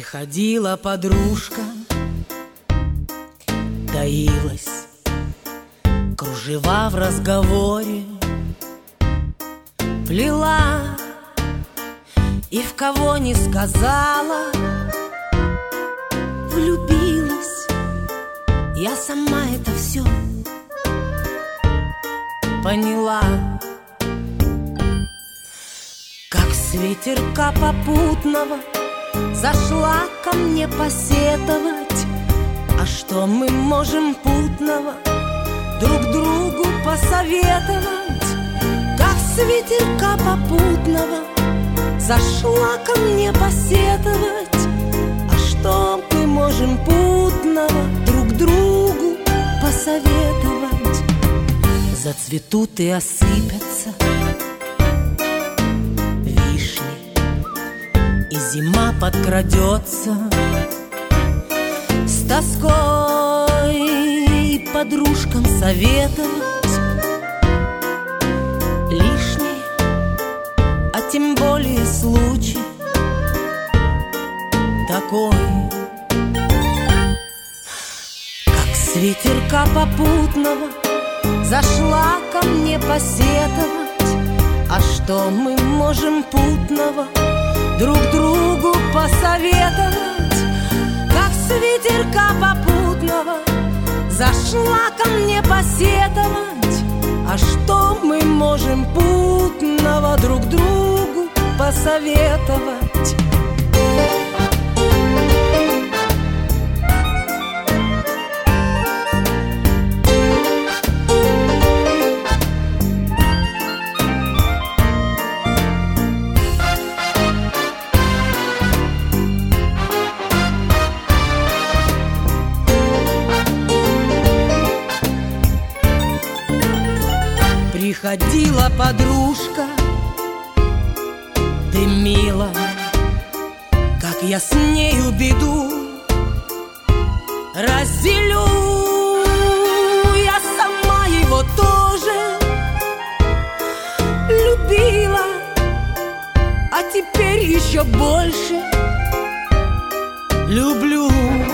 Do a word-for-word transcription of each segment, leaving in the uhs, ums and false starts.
Приходила подружка, таилась, кружева в разговоре плела, и в кого не сказала, влюбилась. Я сама это все поняла. Как с ветерка попутного зашла ко мне посетовать, а что мы можем путного друг другу посоветовать? Как с ветерка попутного зашла ко мне посетовать, а что мы можем путного друг другу посоветовать? Зацветут и осыпятся зима подкрадется с тоской подружкам советовать лишний, а тем более случай такой. Как с ветерка попутного зашла ко мне посетовать, а что мы можем путного друг другу посоветовать? Как с ветерка попутного зашла ко мне посетовать, а что мы можем путного друг другу посоветовать? Приходила подружка, ты мила, как я с нею беду разделю. Я сама его тоже любила, а теперь еще больше люблю.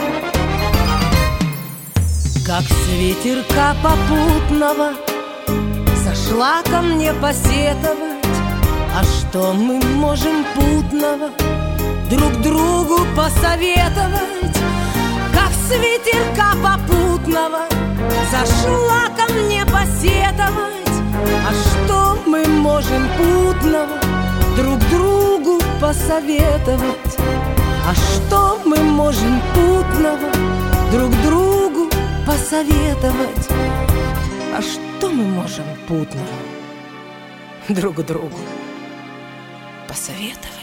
Как с ветерка попутного зашла ко мне посетовать, а что мы можем путного друг другу посоветовать? Как с ветерка попутного зашла ко мне посетовать, а что мы можем путного друг другу посоветовать? А что мы можем путного друг другу посоветовать? А что мы можем путного друг другу посоветовать?